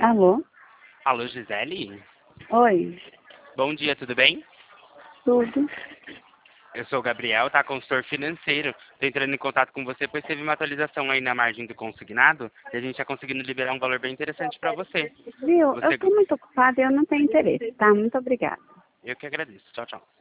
Alô? Alô, Gisele? Oi, Bom dia, tudo bem? tudo? Eu sou o Gabriel, tá? Consultor financeiro. Tô entrando em contato com você, pois teve uma atualização aí na margem do consignado e a gente tá conseguindo liberar um valor bem interessante para você. Viu? Eu Você. estou muito ocupada e eu não tenho interesse, tá? Muito obrigada. Eu que agradeço. Tchau, tchau.